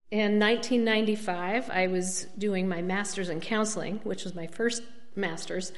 In 1995, I was doing my master's in counseling, which was my first master's,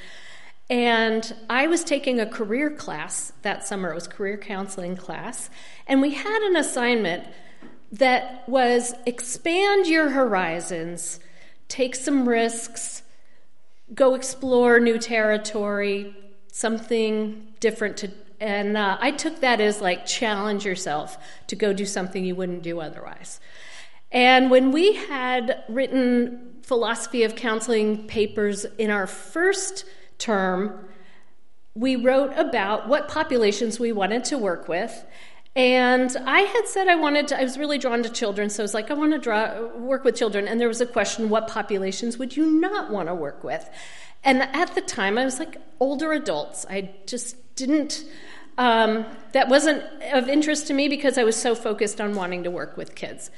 and I was taking a career class that summer. It was a career counseling class, and we had an assignment that was expand your horizons, take some risks, go explore new territory, something different and I took that as like challenge yourself to go do something you wouldn't do otherwise. And when we had written philosophy of counseling papers in our first term, we wrote about what populations we wanted to work with. And I had said I was really drawn to children, so I was like, I want to work with children. And there was a question, what populations would you not want to work with? And at the time, I was like, older adults. I just didn't, that wasn't of interest to me because I was so focused on wanting to work with kids.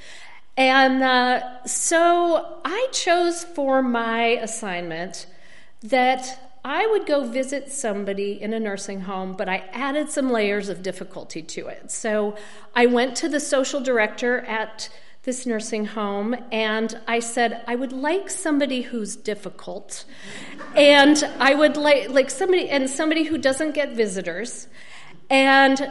And so I chose for my assignment that I would go visit somebody in a nursing home, but I added some layers of difficulty to it. So I went to the social director at this nursing home, and I said, I would like somebody who's difficult, and I would like somebody who doesn't get visitors. And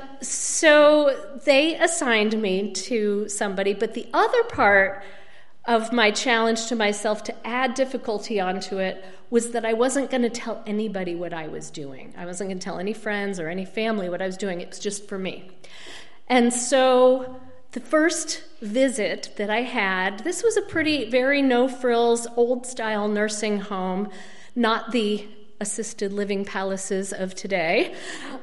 so they assigned me to somebody, but the other part of my challenge to myself to add difficulty onto it was that I wasn't going to tell anybody what I was doing. I wasn't going to tell any friends or any family what I was doing. It was just for me. And so the first visit that I had, this was a very no-frills, old-style nursing home, not the assisted living palaces of today.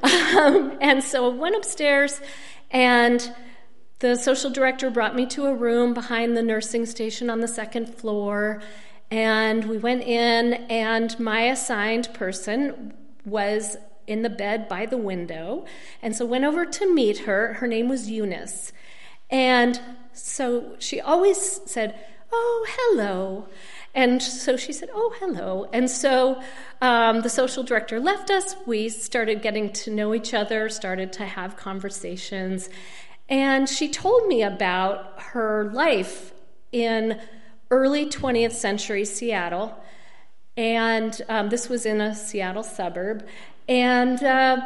And so I went upstairs, and the social director brought me to a room behind the nursing station on the second floor, and we went in, and my assigned person was in the bed by the window, and so went over to meet her. Her name was Eunice, and so she always said, "Oh, hello." And so she said, "Oh, hello." And so the social director left us. We started getting to know each other, started to have conversations. And she told me about her life in early 20th century Seattle. And this was in a Seattle suburb. And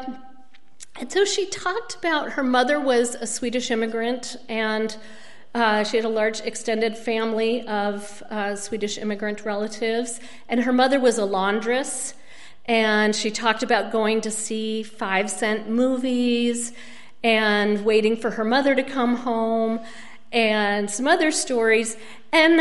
so she talked about her mother was a Swedish immigrant, and she had a large extended family of Swedish immigrant relatives, and her mother was a laundress, and she talked about going to see 5-cent movies and waiting for her mother to come home, and some other stories. And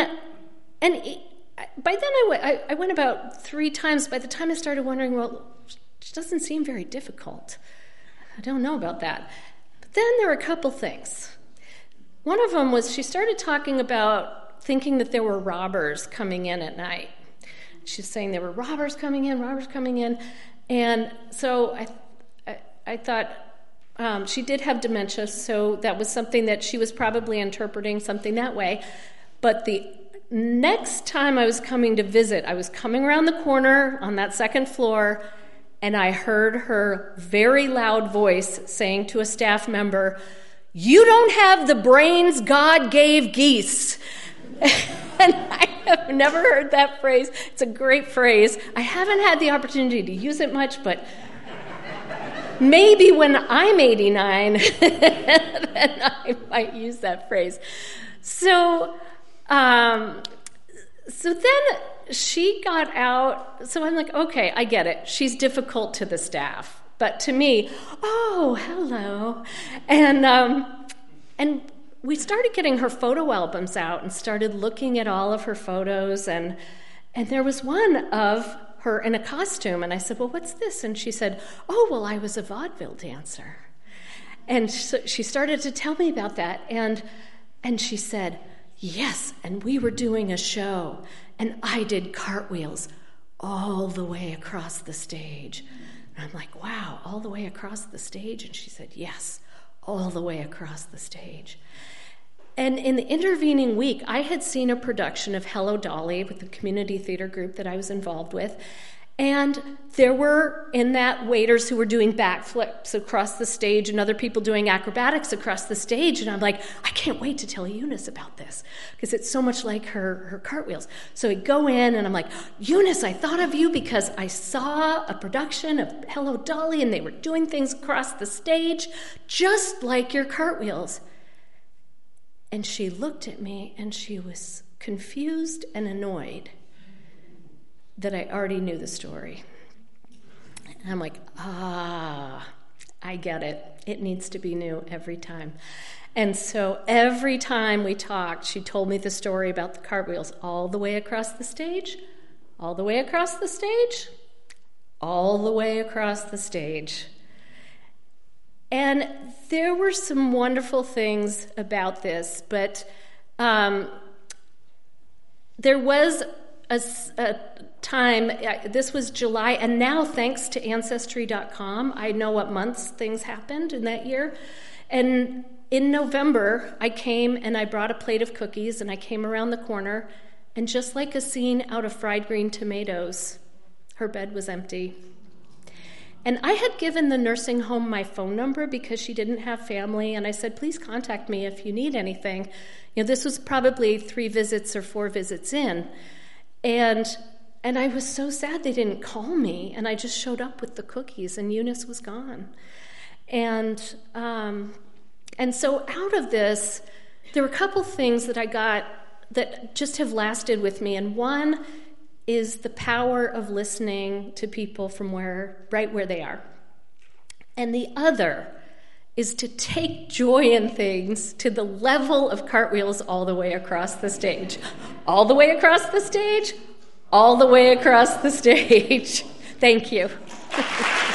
by then I went about 3 times. By the time I started wondering, well, she doesn't seem very difficult. I don't know about that. But then there were a couple things. One of them was she started talking about thinking that there were robbers coming in at night. She's saying there were robbers coming in. And so I thought she did have dementia, so that was something that she was probably interpreting something that way. But the next time I was coming to visit, I was coming around the corner on that second floor, and I heard her very loud voice saying to a staff member, "You don't have the brains God gave geese." And I have never heard that phrase. It's a great phrase. I haven't had the opportunity to use it much, but maybe when I'm 89, then I might use that phrase. So then she got out. So I'm like, okay, I get it. She's difficult to the staff. But to me, oh, hello. And we started getting her photo albums out and started looking at all of her photos. And there was one of her in a costume. And I said, well, what's this? And she said, oh, well, I was a vaudeville dancer. And so she started to tell me about that. And she said, yes, and we were doing a show. And I did cartwheels all the way across the stage. And I'm like, wow, all the way across the stage? And she said, yes, all the way across the stage. And in the intervening week, I had seen a production of Hello, Dolly with the community theater group that I was involved with. And there were, in that, waiters who were doing backflips across the stage and other people doing acrobatics across the stage. And I'm like, I can't wait to tell Eunice about this because it's so much like her cartwheels. So I go in and I'm like, Eunice, I thought of you because I saw a production of Hello, Dolly, and they were doing things across the stage just like your cartwheels. And she looked at me and she was confused and annoyed that I already knew the story. And I'm like, I get it. It needs to be new every time. And so every time we talked, she told me the story about the cartwheels all the way across the stage, all the way across the stage, all the way across the stage. And there were some wonderful things about this, but there was a time, this was July, and now thanks to Ancestry.com, I know what months things happened in that year. And in November, I came and I brought a plate of cookies, and I came around the corner, and just like a scene out of Fried Green Tomatoes, her bed was empty. And I had given the nursing home my phone number because she didn't have family, and I said, please contact me if you need anything. This was probably 3 visits or 4 visits in. And I was so sad they didn't call me, and I just showed up with the cookies, and Eunice was gone. And so out of this, there were a couple things that I got that just have lasted with me, and one is the power of listening to people from right where they are. And the other is to take joy in things to the level of cartwheels all the way across the stage. All the way across the stage, all the way across the stage. Thank you.